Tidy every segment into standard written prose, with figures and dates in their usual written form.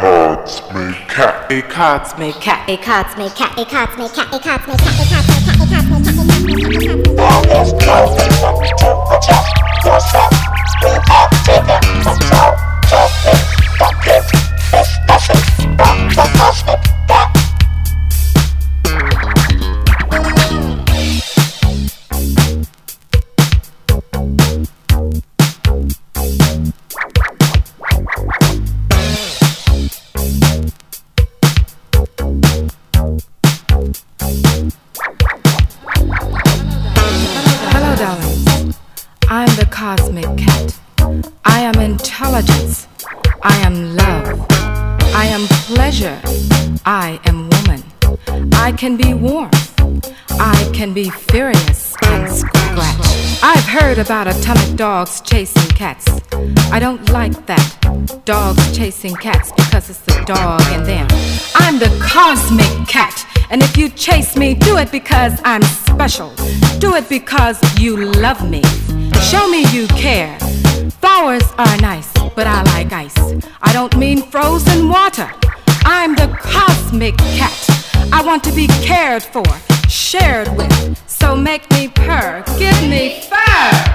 cards make cat. A cards make cat. A cards make cat. A cards make cat. A cards make cat. A cards make cat. A cards make cat. Hello, darling. I'm the cosmic cat. I am intelligence. I am love. I am pleasure. I am woman. I can be warm. I can be furious and scratch. I've heard about atomic dogs chasing cats. I don't like that. Dogs chasing cats because it's the dog in them. I'm the cosmic cat. And if you chase me, do it because I'm special. Do it because you love me. Show me you care. Flowers are nice, but I like ice. I don't mean frozen water. I'm the cosmic cat. I want to be cared for, shared with. So make me purr, give me fur.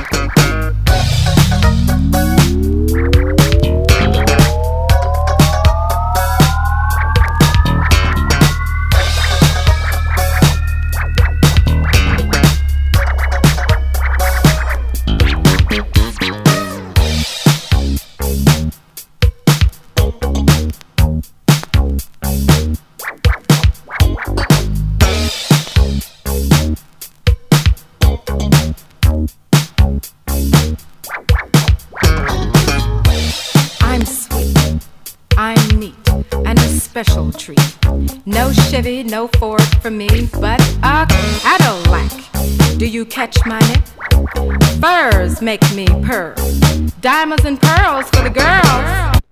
I'm sweet, I'm neat, and a special treat. No Chevy, no Ford for me, but a Cadillac. Do you catch my nip? Furs make me purr. Diamonds and pearls for the girls.